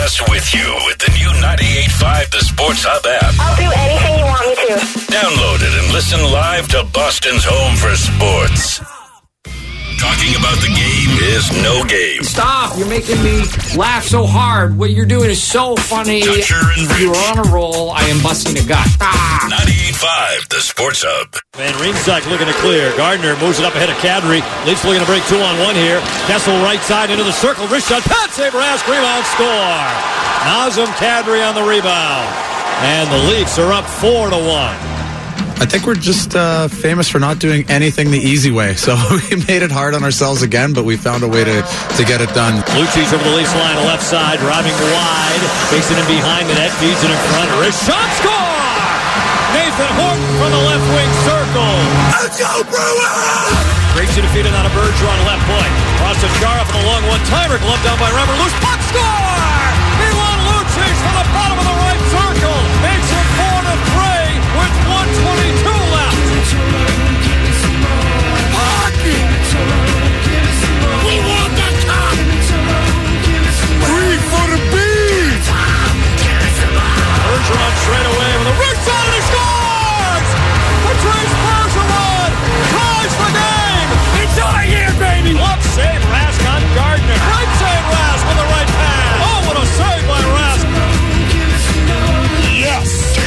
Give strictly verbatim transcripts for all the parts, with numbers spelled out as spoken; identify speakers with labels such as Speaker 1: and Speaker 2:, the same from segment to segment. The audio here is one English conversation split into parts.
Speaker 1: us with you with the new ninety-eight point five The Sports Hub app.
Speaker 2: I'll do anything you want me to.
Speaker 1: Download it and listen live to Boston's home for sports. Talking about the game is no game.
Speaker 3: Stop. You're making me laugh so hard. What you're doing is so funny.
Speaker 1: Toucher and Rich.
Speaker 3: You're on a roll. I am busting a gut. Ah.
Speaker 1: ninety-eight point five The Sports Hub.
Speaker 4: Van Riemsdyk looking to clear. Gardner moves it up ahead of Kadri. Leafs looking to break two on one here. Kessel right side into the circle. Wrist shot. Pat Sabrask. Rebound score. Nazem Kadri on the rebound. And the Leafs are up four to one.
Speaker 5: I think we're just uh, famous for not doing anything the easy way. So we made it hard on ourselves again, but we found a way to, to get it done.
Speaker 4: Lucic over the Leafs line, left side, driving wide, facing him behind the net, feeds it in front. Wrist shot, score! Nathan Horton from the left wing circle. Let's go, Bruins! Breaks it defeated on a Bergeron left point. Cross to Chara for the long one-timer, gloved down by Remmer. Loose puck, score! Milan Lucic from the bottom of the right circle. Makes it four to three with one twenty-two left. Hockey! We want that cup! Three for the beat! Bergeron straight away with a wrist shot and he scores! Patrice Bergeron ties the game! It's our year, baby! Love save Rask on Gardner. Great save Rask with the right pass. Oh, what a save by Rask! Yes!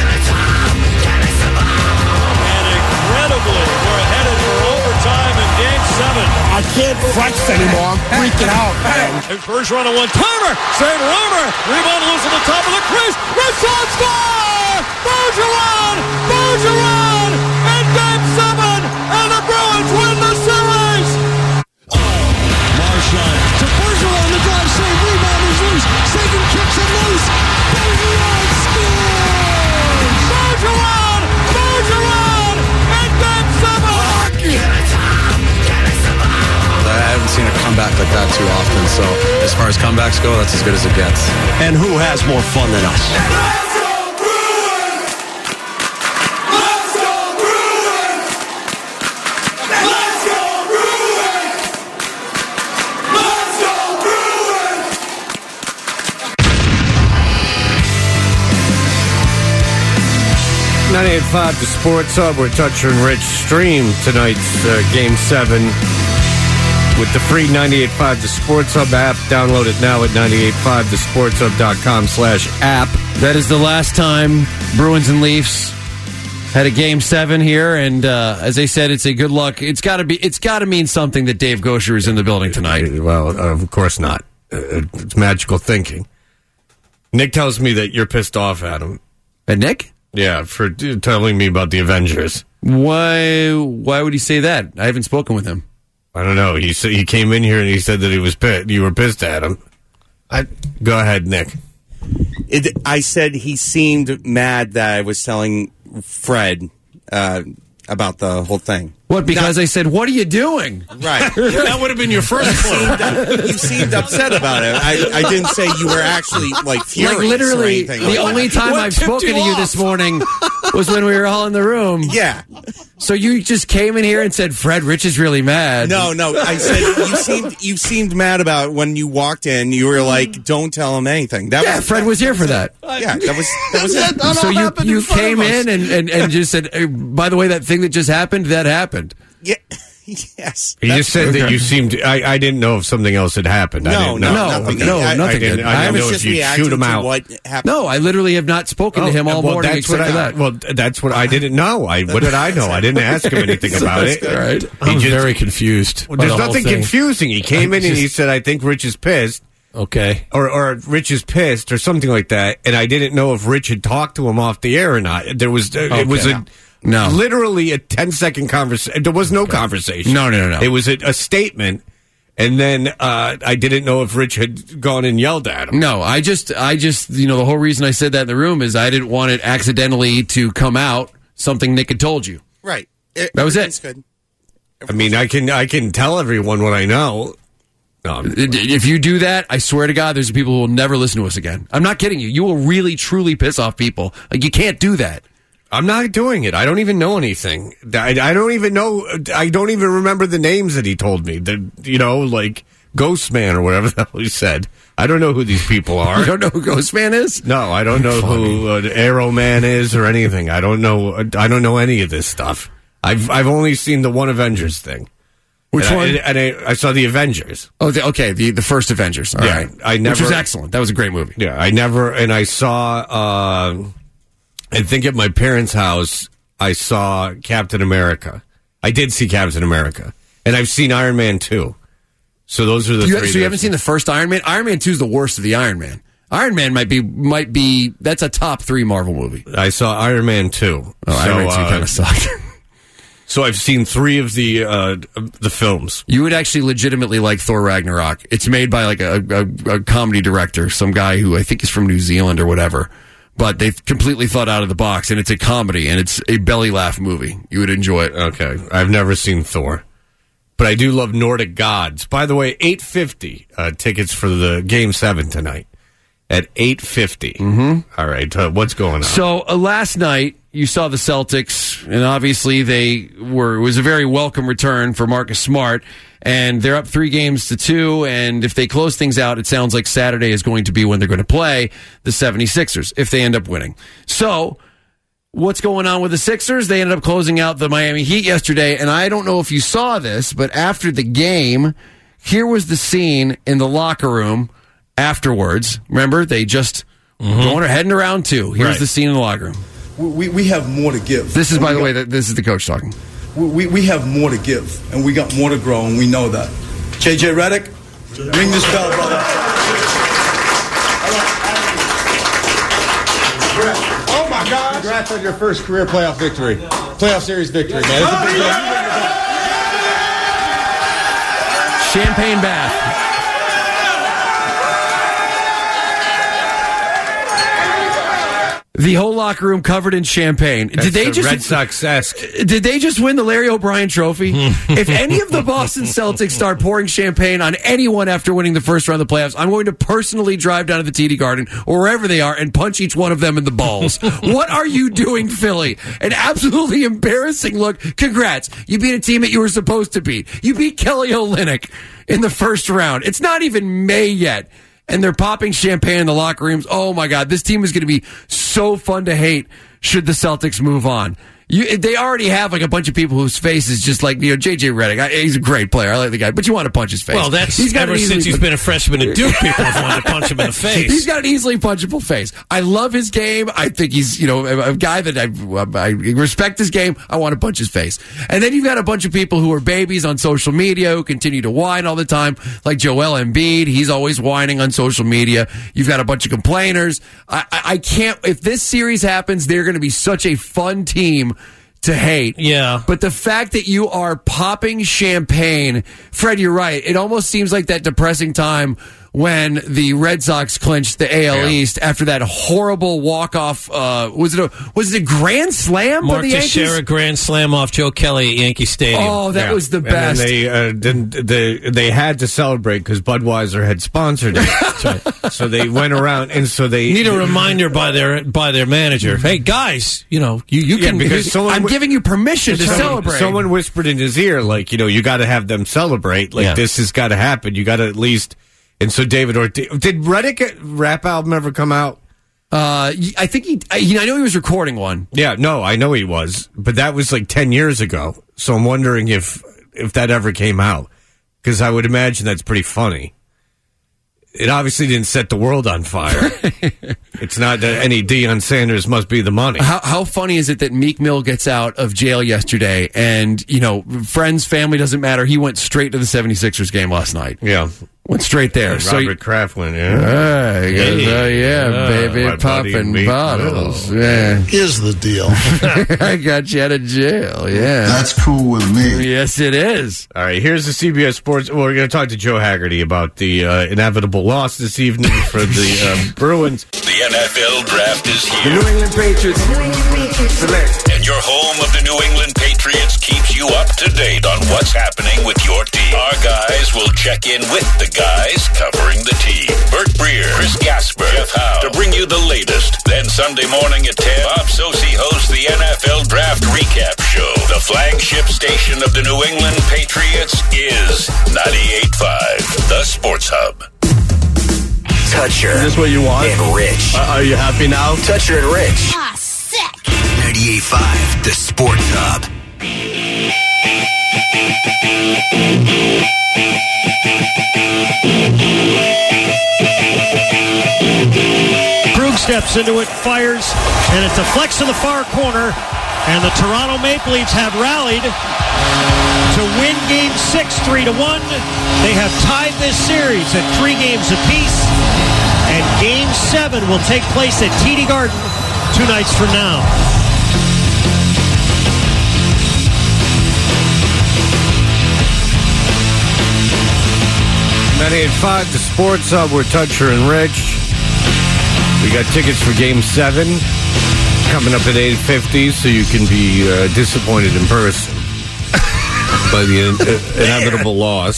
Speaker 4: And incredibly, we're headed for overtime in Game seven.
Speaker 6: I can't flex anymore. I'm freaking out, man.
Speaker 4: There's Bergeron, a one-timer. Save Romer. Rebound loose at the top of the crease. Richard score! Bergeron! Bergeron! In Game seven! And the Bruins win the series! Marchand to Bergeron. The drive save. Rebound is loose. Sagan kicks it loose. Bergeron scores! Bergeron! Bergeron! In Game seven!
Speaker 5: I haven't seen a comeback like that too often. So as far as comebacks go, that's as good as it gets.
Speaker 6: And who has more fun than us?
Speaker 7: Let's go Bruins! Let's go Bruins! Let's go Bruins! Let's go Bruins!
Speaker 8: ninety-eight point five The Sports Hub, where Toucher and Rich stream tonight's uh, Game seven with the free ninety-eight point five The Sports Hub app. Download it now at ninety-eight point five the sports hub dot com slash app. That is the last time Bruins and Leafs had a Game seven here, and uh, as I said, it's a good luck. It's got to be. It's got to mean something that Dave Gosher is in the building tonight. Well, uh, of course not. Uh, it's magical thinking. Nick tells me that you're pissed off at him.
Speaker 3: And Nick?
Speaker 8: Yeah, for t- telling me about the Avengers.
Speaker 3: Why? Why would he say that? I haven't spoken with him.
Speaker 8: I don't know. He said he came in here and he said that he was pissed. You were pissed at him. I go ahead, Nick.
Speaker 9: It, I said he seemed mad that I was telling Fred uh, about the whole thing.
Speaker 3: What? Because
Speaker 9: Not,
Speaker 3: I said, "What are you doing?"
Speaker 9: Right.
Speaker 8: That would have been your first clue.
Speaker 9: You seemed upset about it. I, I didn't say you were actually like furious.
Speaker 3: Like literally,
Speaker 9: or anything.
Speaker 3: the
Speaker 9: Like,
Speaker 3: only time
Speaker 8: what
Speaker 3: I've
Speaker 8: tipped
Speaker 3: spoken
Speaker 8: you
Speaker 3: to you
Speaker 8: off?
Speaker 3: this morning was when we were all in the room.
Speaker 9: Yeah.
Speaker 3: So you just came in here and said, "Fred, Rich is really mad."
Speaker 9: No, no. I said you seemed you seemed mad about it when you walked in. You were like, "Don't tell him anything." That
Speaker 3: Yeah,
Speaker 9: was,
Speaker 3: Fred
Speaker 9: that,
Speaker 3: was here for that.
Speaker 9: Yeah, that was that was it.
Speaker 5: That
Speaker 3: So
Speaker 5: all
Speaker 3: you
Speaker 5: happened
Speaker 3: you
Speaker 5: in front
Speaker 3: came
Speaker 5: of us.
Speaker 3: in and, and, and just said, hey, by the way, that thing that just happened, that happened.
Speaker 9: Yeah. Yes.
Speaker 8: He just said that you seemed. I, I didn't know if something else had happened. I
Speaker 9: No,
Speaker 8: didn't
Speaker 9: no,
Speaker 8: know.
Speaker 3: No,
Speaker 9: nothing.
Speaker 3: no,
Speaker 9: I- I
Speaker 3: nothing.
Speaker 8: didn't-
Speaker 3: did.
Speaker 8: I
Speaker 3: I
Speaker 8: didn't
Speaker 3: was
Speaker 8: know
Speaker 9: just
Speaker 8: if you'd
Speaker 9: reacting
Speaker 8: shoot him
Speaker 9: to
Speaker 8: out.
Speaker 9: what happened.
Speaker 3: No, I literally have not spoken to him all
Speaker 8: Oh, well,
Speaker 3: morning
Speaker 8: that's what
Speaker 3: except
Speaker 8: I,
Speaker 3: for that.
Speaker 8: Well, that's what I didn't know. I what did I know? I didn't ask him anything about it.
Speaker 3: All right.
Speaker 8: He
Speaker 6: I'm
Speaker 8: just-
Speaker 6: very confused.
Speaker 8: Well,
Speaker 6: by
Speaker 8: there's
Speaker 6: the whole
Speaker 8: nothing
Speaker 6: thing.
Speaker 8: confusing. He came in and he said, "I think Rich is pissed."
Speaker 6: Okay.
Speaker 8: Or, or Rich is pissed, or something like that, and I didn't know if Rich had talked to him off the air or not. There was, uh, it was
Speaker 6: Okay.
Speaker 8: a
Speaker 3: No.
Speaker 8: literally a ten second conversation. There was no conversation.
Speaker 3: No, no, no, no.
Speaker 8: It was a, a statement, and then uh, I didn't know if Rich had gone and yelled at him.
Speaker 3: No, I just, I just, you know, the whole reason I said that in the room is I didn't want it accidentally to come out something Nick had told you.
Speaker 9: Right.
Speaker 3: That was it.
Speaker 9: Everything's Good.
Speaker 8: I mean, I can I can tell everyone what I know. No,
Speaker 3: If you do that, I swear to God, there's people who will never listen to us again. I'm not kidding you. You will really, truly piss off people. Like, you can't do that.
Speaker 8: I'm not doing it. I don't even know anything. I, I don't even know. I don't even remember the names that he told me. The, you know, like Ghost Man or whatever the hell he said. I don't know who these people are.
Speaker 3: You don't know who Ghost Man is?
Speaker 8: No, I don't know who uh, Arrow Man is or anything. I don't know. I don't know any of this stuff. I've I've only seen the one Avengers thing.
Speaker 3: Which
Speaker 8: and
Speaker 3: one?
Speaker 8: I, and I, I saw the Avengers.
Speaker 3: Oh, the, okay, the the first Avengers. All
Speaker 8: Yeah,
Speaker 3: right.
Speaker 8: I never-
Speaker 3: Which was excellent. That was a great movie.
Speaker 8: Yeah, I never. And I saw. Uh, I think at my parents' house, I saw Captain America. I did see Captain America, and I've seen Iron Man two. So those are the
Speaker 3: You,
Speaker 8: three.
Speaker 3: so you
Speaker 8: that-
Speaker 3: haven't seen the first Iron Man? Iron Man two is the worst of the Iron Man. Iron Man might be might be that's a top three Marvel movie.
Speaker 8: I saw Iron Man two.
Speaker 3: Oh,
Speaker 8: so,
Speaker 3: Iron Man two
Speaker 8: uh,
Speaker 3: kind of sucked.
Speaker 8: So I've seen three of the uh, the films.
Speaker 3: You would actually legitimately like Thor Ragnarok. It's made by like a, a, a comedy director, some guy who I think is from New Zealand or whatever. But they've completely thought out of the box, and it's a comedy, and it's a belly laugh movie. You would enjoy it.
Speaker 8: Okay, I've never seen Thor, but I do love Nordic Gods. By the way, eight fifty uh, tickets for the Game Seven tonight at eight fifty. Mm-hmm. All right, uh, what's going on?
Speaker 3: So uh, last night you saw the Celtics, and obviously they were. It was a very welcome return for Marcus Smart, and they're up three games to two. And if they close things out, it sounds like Saturday is going to be when they're going to play the seventy-sixers if they end up winning. So what's going on with the Sixers? They ended up closing out the Miami Heat yesterday, and I don't know if you saw this, but after the game, here was the scene in the locker room afterwards. Remember, they just mm-hmm. going heading around two. Here's
Speaker 8: Right.
Speaker 3: the scene in the locker room.
Speaker 2: We, we have more to give.
Speaker 3: This is,
Speaker 2: And
Speaker 3: by
Speaker 2: we
Speaker 3: the
Speaker 2: got-
Speaker 3: way, that this is the coach talking.
Speaker 2: We, we have more to give, and we got more to grow, and we know that. J J Redick, ring this bell, brother.
Speaker 10: Oh my God! Congrats on your first career playoff victory, playoff series victory, man. It's a big deal.
Speaker 3: Champagne bath. The whole locker room covered in champagne.
Speaker 8: That's
Speaker 3: did they
Speaker 8: the
Speaker 3: just
Speaker 8: Red Sox-esque?
Speaker 3: Did they just win the Larry O'Brien Trophy? If any of the Boston Celtics start pouring champagne on anyone after winning the first round of the playoffs, I'm going to personally drive down to the T D Garden or wherever they are and punch each one of them in the balls. What are you doing, Philly? An absolutely embarrassing look. Congrats. You beat a team that you were supposed to beat. You beat Kelly Olynyk in the first round. It's not even May yet. And they're popping champagne in the locker rooms. Oh, my God. This team is going to be so fun to hate should the Celtics move on. You, they already have like a bunch of people whose face is just like, you know, J J Redick. I, he's a great player. I like the guy, but you want to punch his face.
Speaker 6: Well, that's
Speaker 3: He's got
Speaker 6: ever
Speaker 3: an easily-
Speaker 6: since he's been a freshman at Duke, people have wanted to punch him in the face.
Speaker 3: He's got an easily punchable face. I love his game. I think he's, you know, a, a guy that I, I respect his game. I want to punch his face. And then you've got a bunch of people who are babies on social media who continue to whine all the time, like Joel Embiid. He's always whining on social media. You've got a bunch of complainers. I, I, I can't, if this series happens, they're going to be such a fun team to hate.
Speaker 6: Yeah.
Speaker 3: But the fact that you are popping champagne, Fred, you're right. It almost seems like that depressing time when the Red Sox clinched the A L
Speaker 8: Yeah.
Speaker 3: East after that horrible walk-off. Uh, was it a was it a grand slam
Speaker 6: Mark
Speaker 3: by the Yankees?
Speaker 6: Teixeira grand slam off Joe Kelly at Yankee Stadium.
Speaker 3: Oh, that
Speaker 8: Yeah.
Speaker 3: was the
Speaker 8: And
Speaker 3: best.
Speaker 8: then they uh, didn't. They they had to celebrate because Budweiser had sponsored it. So they went around, and so they
Speaker 6: Need a reminder by their by their manager. Hey guys, you know you you
Speaker 8: Yeah,
Speaker 6: can
Speaker 8: because someone
Speaker 3: I'm
Speaker 8: w-
Speaker 3: giving you permission to
Speaker 8: Someone-
Speaker 3: celebrate.
Speaker 8: Someone whispered in his ear, like, you know, you got to have them celebrate. Like,
Speaker 6: Yeah.
Speaker 8: this has got to happen. You got to at least. And so David Ortiz. Did Redick rap album ever come out?
Speaker 3: uh, I think he. I, I know he was recording one.
Speaker 8: Yeah, no, I know he was, but that was like ten years ago. So I'm wondering if if that ever came out, because I would imagine that's pretty funny. It obviously didn't set the world on fire. It's not that any Deion Sanders must be the money.
Speaker 3: How, how funny is it that Meek Mill gets out of jail yesterday and, you know, friends, family, doesn't matter. He went straight to the seventy-sixers game last night.
Speaker 8: Yeah,
Speaker 3: Went straight there.
Speaker 8: Robert
Speaker 3: so you-
Speaker 8: Kraft went. Yeah,
Speaker 3: Hey, he goes, oh, yeah,
Speaker 8: Yeah,
Speaker 3: baby,
Speaker 8: my buddy
Speaker 3: popping
Speaker 8: Meek
Speaker 3: bottles.
Speaker 8: Mill.
Speaker 3: Yeah.
Speaker 11: Is the deal.
Speaker 3: I got you out of jail, yeah.
Speaker 11: That's cool with me.
Speaker 3: Yes, it is.
Speaker 8: All right, here's the C B S Sports. Well, we're going to talk to Joe Haggerty about the uh, inevitable loss this evening for the um, Bruins.
Speaker 1: The N F L Draft is
Speaker 12: The
Speaker 1: here.
Speaker 12: New England Patriots. Select.
Speaker 1: And your home of the New England Patriots keeps you up to date on what's happening with your team. Our guys will check in with the guys covering the team. Bert Breer, Chris Gasper, Jeff Howe to bring you the latest. Then Sunday morning at ten, Bob Sosi hosts the N F L Draft Recap Show. The flagship station of the New England Patriots is ninety-eight point five The Sports Hub.
Speaker 13: Toucher.
Speaker 2: Is this what you want?
Speaker 13: And Rich.
Speaker 2: Uh, are you happy now?
Speaker 13: Toucher and Rich.
Speaker 14: Ah, sick.
Speaker 13: ninety-eight point five, the Sports Hub.
Speaker 4: Krug steps into it, fires, and it deflects to the far corner. And the Toronto Maple Leafs have rallied to win Game Six, three to one. They have tied this series at three games apiece, and Game Seven will take place at T D Garden two nights from now.
Speaker 8: ninety-eight point five, the Sports Hub. We're Toucher and Rich. We got tickets for Game seven coming up at eight fifty, so you can be uh, disappointed in person by the in- inevitable loss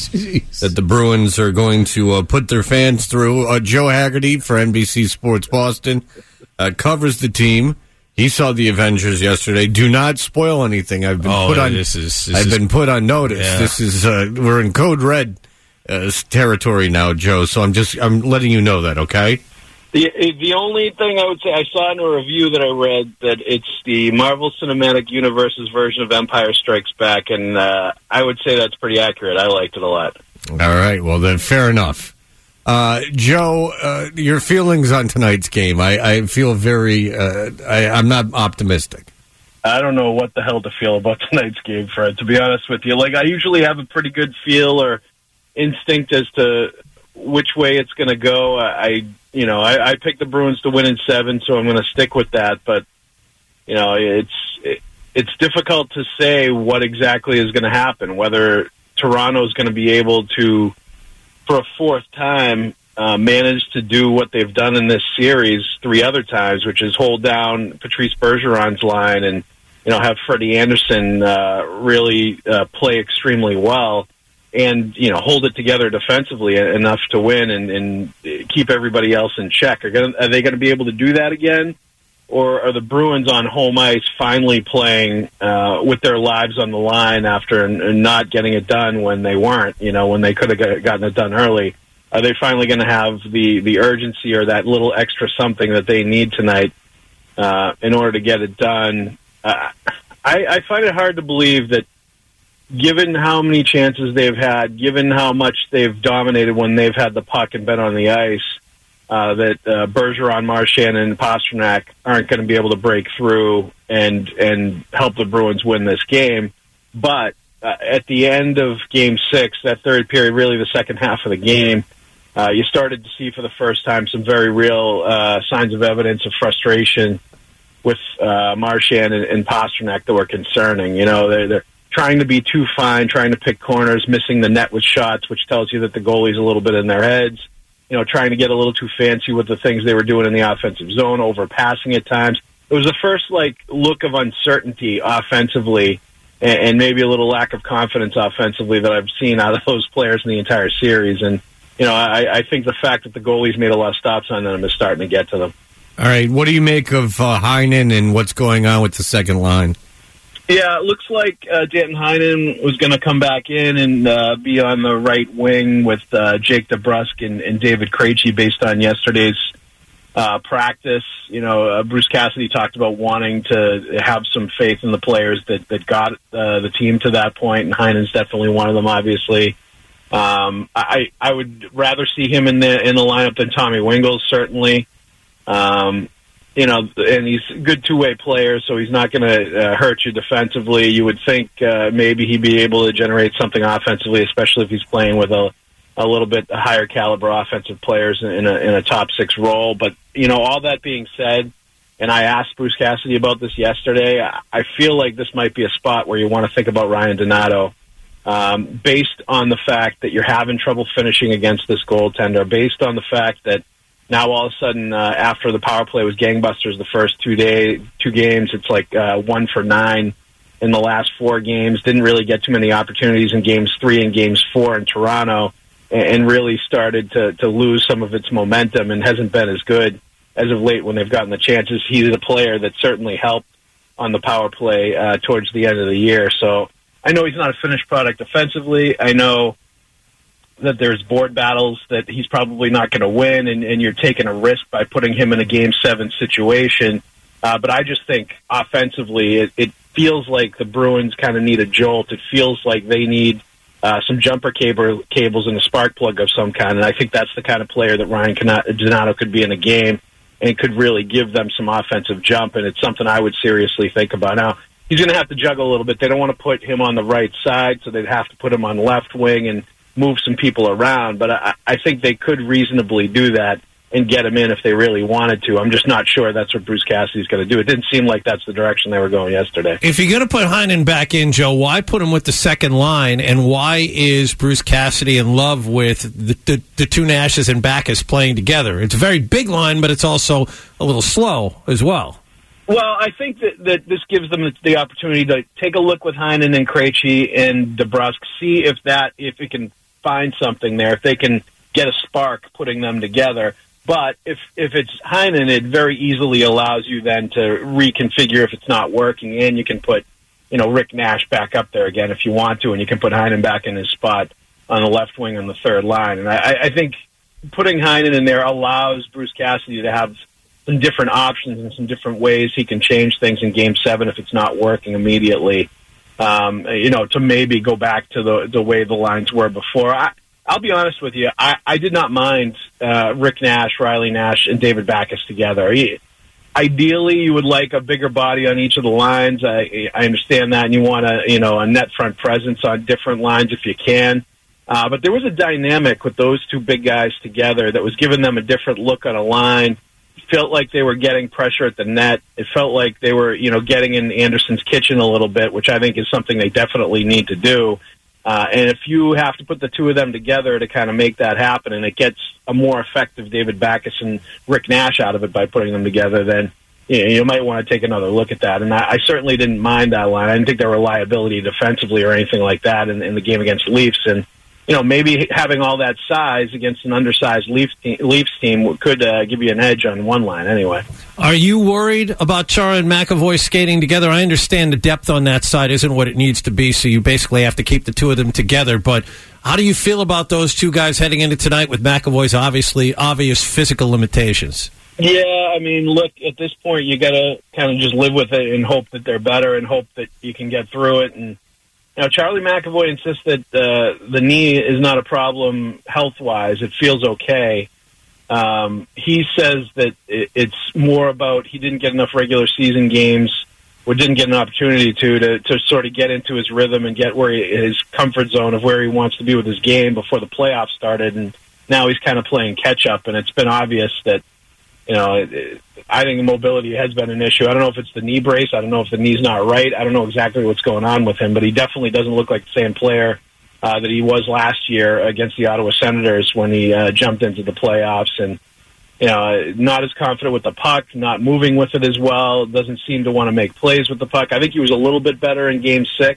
Speaker 8: that the Bruins are going to uh, put their fans through. Uh, Joe Haggerty for N B C Sports Boston uh, covers the team. He saw the Avengers yesterday. Do not spoil anything. I've been
Speaker 6: Oh,
Speaker 8: put on.
Speaker 6: this is- this
Speaker 8: I've
Speaker 6: is-
Speaker 8: been put on notice.
Speaker 6: Yeah.
Speaker 8: This is uh, we're in code red uh, territory now, Joe. So I'm just I'm letting you know that. Okay.
Speaker 15: The the only thing I would say, I saw in a review that I read that it's the Marvel Cinematic Universe's version of Empire Strikes Back, and uh, I would say that's pretty accurate. I liked it a lot.
Speaker 8: All right. Well, then, fair enough. Uh, Joe, uh, your feelings on tonight's game? I, I feel very. Uh, I, I'm not optimistic.
Speaker 15: I don't know what the hell to feel about tonight's game, Fred, to be honest with you. Like, I usually have a pretty good feel or instinct as to which way it's going to go. I, you know, I, I picked the Bruins to win in seven, so I'm going to stick with that. But, you know, it's it, it's difficult to say what exactly is going to happen, whether Toronto's going to be able to, for a fourth time, uh, manage to do what they've done in this series three other times, which is hold down Patrice Bergeron's line and, you know, have Freddie Anderson uh, really uh, play extremely well and, you know, hold it together defensively enough to win and, and keep everybody else in check. Are, gonna, are they going to be able to do that again? Or are the Bruins on home ice finally playing uh, with their lives on the line after and, and not getting it done when they weren't, you know, when they could have gotten it done early? Are they finally going to have the, the urgency or that little extra something that they need tonight uh, in order to get it done? Uh, I, I find it hard to believe that given how many chances they've had, given how much they've dominated when they've had the puck and been on the ice, uh, that uh, Bergeron, Marchand, and Pastrnak aren't going to be able to break through and and help the Bruins win this game. But uh, at the end of Game Six, that third period, really the second half of the game, uh, you started to see for the first time some very real uh, signs of evidence of frustration with uh, Marchand and, and Pastrnak that were concerning. You know, they're, they're trying to be too fine, trying to pick corners, missing the net with shots, which tells you that the goalie's a little bit in their heads. You know, trying to get a little too fancy with the things they were doing in the offensive zone, overpassing at times. It was the first, like, look of uncertainty offensively and, and maybe a little lack of confidence offensively that I've seen out of those players in the entire series. And, you know, I, I think the fact that the goalies made a lot of stops on them is starting to get to them.
Speaker 8: All right. What do you make of uh, Heinen and what's going on with the second line?
Speaker 15: Yeah, it looks like uh, Danton Heinen was going to come back in and uh, be on the right wing with uh, Jake DeBrusk and, and David Krejci based on yesterday's uh, practice. You know, uh, Bruce Cassidy talked about wanting to have some faith in the players that, that got uh, the team to that point, and Heinen's definitely one of them, obviously. Um, I, I would rather see him in the in the lineup than Tommy Wingels, certainly. Um You know, and he's a good two-way player, so he's not going to uh, hurt you defensively. You would think uh, maybe he'd be able to generate something offensively, especially if he's playing with a, a little bit higher caliber offensive players in a, in a top six role. But, you know, all that being said, and I asked Bruce Cassidy about this yesterday, I feel like this might be a spot where you want to think about Ryan Donato, um, based on the fact that you're having trouble finishing against this goaltender, based on the fact that now, all of a sudden, uh, after the power play was gangbusters the first two day, two games, it's like uh, one for nine in the last four games. Didn't really get too many opportunities in games three and games four in Toronto, and, and really started to, to lose some of its momentum and hasn't been as good as of late when they've gotten the chances. He's a player that certainly helped on the power play uh, towards the end of the year. So I know he's not a finished product offensively. I know that there's board battles that he's probably not going to win, and, and you're taking a risk by putting him in a Game seven situation. Uh, but I just think offensively, it, it feels like the Bruins kind of need a jolt. It feels like they need uh, some jumper cable, cables and a spark plug of some kind, and I think that's the kind of player that Ryan Donato could be in a game and could really give them some offensive jump, and it's something I would seriously think about. Now, he's going to have to juggle a little bit. They don't want to put him on the right side, so they'd have to put him on left wing and move some people around, but I, I think they could reasonably do that and get him in if they really wanted to. I'm just not sure that's what Bruce Cassidy's going to do. It didn't seem like that's the direction they were going yesterday.
Speaker 6: If you're going to put Heinen back in, Joe, why put him with the second line, and why is Bruce Cassidy in love with the, the, the two Nashes and Backus playing together? It's a very big line, but it's also a little slow as well.
Speaker 15: Well, I think that, that this gives them the opportunity to take a look with Heinen and Krejci and DeBrusk, see if that if it can find something there, if they can get a spark putting them together. But if if it's Heinen, it very easily allows you then to reconfigure if it's not working, and you can put, you know, Rick Nash back up there again if you want to, and you can put Heinen back in his spot on the left wing on the third line. And I, I think putting Heinen in there allows Bruce Cassidy to have some different options and some different ways he can change things in Game seven if it's not working immediately. Um, you know, to maybe go back to the the way the lines were before. I, I'll be honest with you. I, I did not mind uh, Rick Nash, Riley Nash, and David Backus together. He, ideally, you would like a bigger body on each of the lines. I, I understand that, and you want a you know a net front presence on different lines if you can. Uh, but there was a dynamic with those two big guys together that was giving them a different look on a line. It felt like they were getting pressure at the net. It felt like they were you know getting in Anderson's kitchen a little bit, which I think is something they definitely need to do. Uh, and if you have to put the two of them together to kind of make that happen, and it gets a more effective David Backus and Rick Nash out of it by putting them together, then you know, you might want to take another look at that. And I, I certainly didn't mind that line. I didn't think there were liability defensively or anything like that in, in the game against the Leafs. And you know, maybe having all that size against an undersized Leafs team, Leafs team could uh, give you an edge on one line anyway.
Speaker 6: Are you worried about Chara and McAvoy skating together? I understand the depth on that side isn't what it needs to be, so you basically have to keep the two of them together. But how do you feel about those two guys heading into tonight with McAvoy's obviously obvious physical limitations?
Speaker 15: Yeah, I mean, look, at this point, you got to kind of just live with it and hope that they're better and hope that you can get through it. And now, Charlie McAvoy insists that uh, the knee is not a problem health-wise. It feels okay. Um, he says that it, it's more about he didn't get enough regular season games or didn't get an opportunity to, to to sort of get into his rhythm and get where he, his comfort zone of where he wants to be with his game before the playoffs started. And now he's kind of playing catch-up, and it's been obvious that, you know, it, it, I think mobility has been an issue. I don't know if it's the knee brace. I don't know if the knee's not right. I don't know exactly what's going on with him, but he definitely doesn't look like the same player uh, that he was last year against the Ottawa Senators when he uh, jumped into the playoffs. And, you know, not as confident with the puck, not moving with it as well, doesn't seem to want to make plays with the puck. I think he was a little bit better in Game six,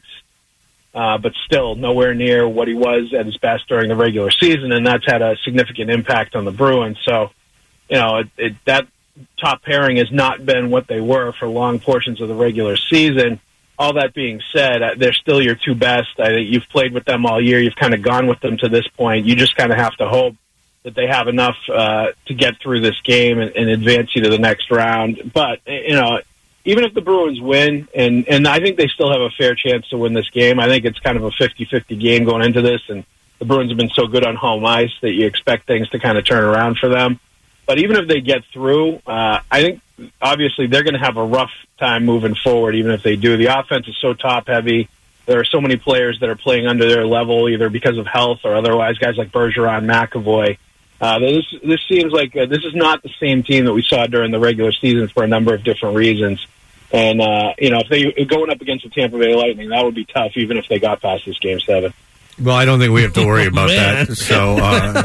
Speaker 15: uh, but still nowhere near what he was at his best during the regular season, and that's had a significant impact on the Bruins. So, you know, it, it, that top pairing has not been what they were for long portions of the regular season. All that being said, they're still your two best. I think you've played with them all year. You've kind of gone with them to this point. You just kind of have to hope that they have enough uh, to get through this game and, and advance you to the next round. But, you know, even if the Bruins win, and, and I think they still have a fair chance to win this game, I think it's kind of a fifty-fifty game going into this, and the Bruins have been so good on home ice that you expect things to kind of turn around for them. But even if they get through, uh, I think obviously they're going to have a rough time moving forward, even if they do. The offense is so top-heavy. There are so many players that are playing under their level, either because of health or otherwise, guys like Bergeron, McAvoy. Uh, this, this seems like uh, this is not the same team that we saw during the regular season for a number of different reasons. And, uh, you know, if they going up against the Tampa Bay Lightning, that would be tough, even if they got past this Game seven.
Speaker 8: Well, I don't think we have to worry about that. So,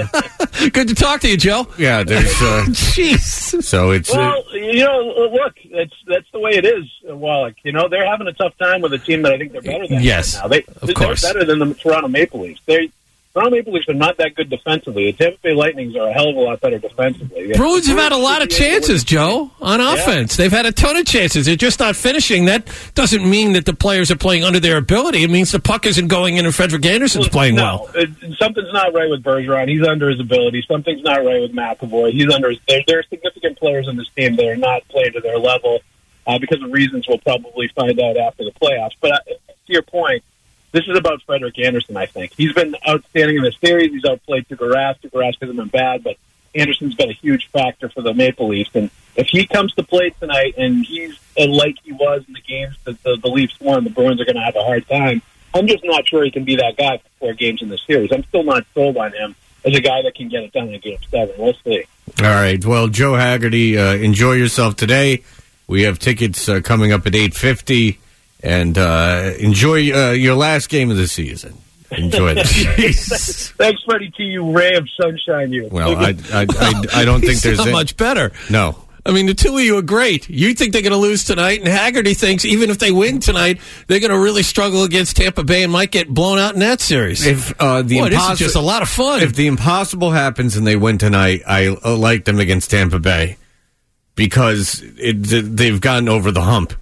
Speaker 8: uh,
Speaker 6: good to talk to you, Joe.
Speaker 8: Yeah, there's. Uh,
Speaker 6: Jeez.
Speaker 8: So it's.
Speaker 15: Well,
Speaker 8: Uh,
Speaker 15: you know, look, that's that's the way it is, Wallach. You know, they're having a tough time with a team that I think they're better than.
Speaker 6: Yes,
Speaker 15: right now. They,
Speaker 6: of
Speaker 15: they're
Speaker 6: course.
Speaker 15: better than the Toronto Maple Leafs. They Toronto Maple Leafs are not that good defensively. The Tampa Bay Lightnings are a hell of a lot better defensively.
Speaker 6: Bruins have had a lot of chances, Joe, on offense. Yeah. They've had a ton of chances. They're just not finishing. That doesn't mean that the players are playing under their ability. It means the puck isn't going in and Frederik Andersen's well, playing
Speaker 15: no,
Speaker 6: well.
Speaker 15: It, something's not right with Bergeron. He's under his ability. Something's not right with McAvoy. He's under his, there, there are significant players in this team that are not playing to their level uh, because of reasons we'll probably find out after the playoffs. But uh, to your point, this is about Frederik Andersen, I think. He's been outstanding in the series. He's outplayed Tuukka Rask. Tuukka Rask hasn't been bad, but Andersen's been a huge factor for the Maple Leafs. And if he comes to play tonight and he's uh, like he was in the games that the, the Leafs won, the Bruins are going to have a hard time. I'm just not sure he can be that guy for four games in the series. I'm still not sold on him as a guy that can get it done in Game seven. We'll see.
Speaker 8: All right. Well, Joe Haggerty, uh, enjoy yourself today. We have tickets uh, coming up at eight fifty. And uh, enjoy uh, your last game of the season. Enjoy this.
Speaker 15: Thanks, Freddie T. You ray of sunshine, you.
Speaker 8: Well, I, I, I, I don't think there's
Speaker 6: not
Speaker 8: any...
Speaker 6: much better.
Speaker 8: No.
Speaker 6: I mean, the two of you are great. You think they're going to lose tonight, and Haggerty thinks even if they win tonight, they're going to really struggle against Tampa Bay and might get blown out in that series.
Speaker 8: If uh, the
Speaker 6: Boy,
Speaker 8: impossi-
Speaker 6: this is just a lot of fun.
Speaker 8: If the impossible happens and they win tonight, I uh, like them against Tampa Bay because it, they've gotten over the hump.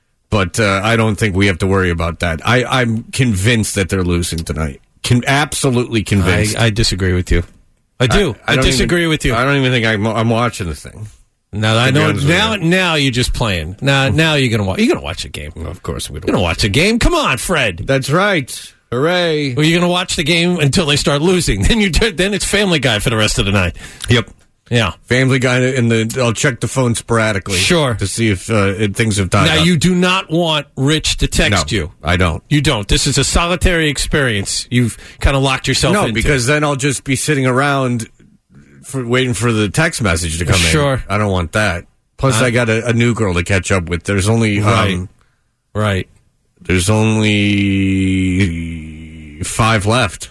Speaker 8: But uh, I don't think we have to worry about that. I, I'm convinced that they're losing tonight. Can, absolutely convinced.
Speaker 6: I, I disagree with you. I do. I, I, I disagree
Speaker 8: even,
Speaker 6: with you.
Speaker 8: I don't even think I'm, I'm watching this thing.
Speaker 6: No, I know. Now, now you're just playing. Now, now you're gonna watch. You're gonna watch a game.
Speaker 8: Well, of course, we're
Speaker 6: gonna, gonna watch a game. Come on, Fred.
Speaker 8: That's right. Hooray!
Speaker 6: Well, you're gonna watch the game until they start losing. Then you then it's Family Guy for the rest of the night.
Speaker 8: Yep.
Speaker 6: Yeah,
Speaker 8: Family Guy, and the I'll check the phone sporadically,
Speaker 6: sure,
Speaker 8: to see if uh, things have died.
Speaker 6: Now
Speaker 8: up.
Speaker 6: you do not want Rich to text
Speaker 8: no,
Speaker 6: you.
Speaker 8: I don't.
Speaker 6: You don't. This is a solitary experience. You've kind of locked yourself
Speaker 8: no,
Speaker 6: into.
Speaker 8: because then I'll just be sitting around for waiting for the text message to come
Speaker 6: sure.
Speaker 8: in. Sure, I don't want that. Plus,
Speaker 6: uh,
Speaker 8: I got a, a new girl to catch up with. There's only
Speaker 6: right,
Speaker 8: um,
Speaker 6: right.
Speaker 8: There's only five left.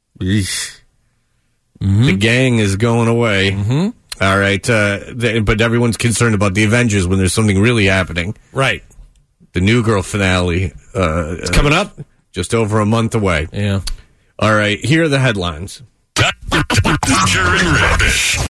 Speaker 8: Mm-hmm. The gang is going away.
Speaker 6: Mm-hmm.
Speaker 8: All right, uh, th- but everyone's concerned about the Avengers when there's something really happening.
Speaker 6: Right.
Speaker 8: The New Girl finale. Uh,
Speaker 6: it's coming up.
Speaker 8: Just over a month away.
Speaker 6: Yeah.
Speaker 8: All right, here are the headlines.
Speaker 1: Butcher and Rich.